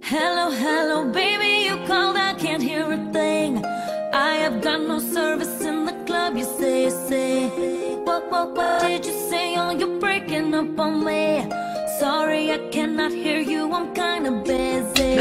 Hello, hello, baby, you called, I can't hear a thing. I have got no service in the club, you say. What did you say? Oh, you're breaking up on me. Sorry, I cannot hear you, I'm kinda busy.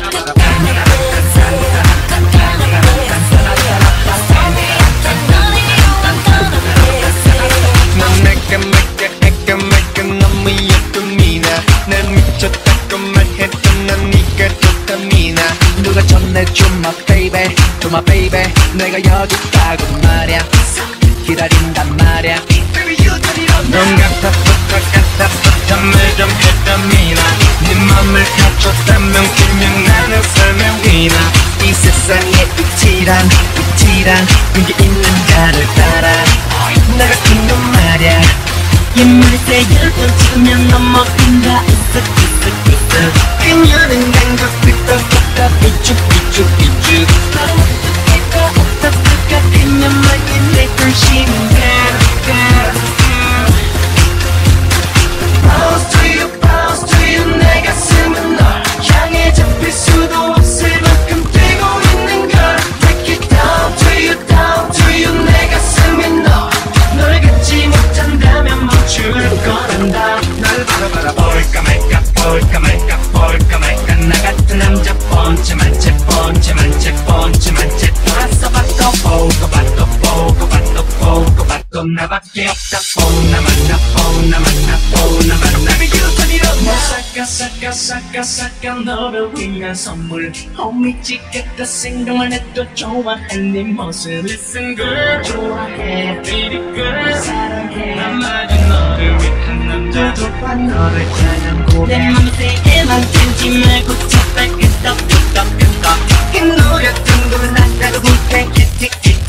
너무 예쁜 미나 날 미쳤다고 말했던 난 네가 좋다 미나 누가 전해줘 my baby to my baby 내가 여기 있다고 말야 기다린단 말야 넌 같았었다 같았었다 말 좀 해줘 미나 네 맘을 갖췄다면 그냥 나는 설명이나 이 세상에 이치란 그게 있는가를 따라 나 같은 건 말야 옛말에 열번 찍으면 넘어간다 있어 그녀는 난것 끄떡끄떡 삐죽 어떡할까 그녀만이 내 불신인가 Bounce to you 내 가슴은 널 향해 잡힐 수도 없을 만큼 뛰고 있는 걸 Take it down to you 내 가슴이 널 갖지 못한다면 멈출 거란다 날 바라볼까 말까 나 같은 남자 번째만 채 봐도 나밖에 없다 나만 Baby you turn it up 싹까 너를 위한 선물 미치겠다 생각만 해도 좋아해 네 모습 Listen girl 좋아해 Baby girl 사랑해 나마저 너를 위한 남자도 봐 너를 향한 고백 내 맘새에만 들지 말고 제발 끄떡 이 노래 듣고 나가고 볼게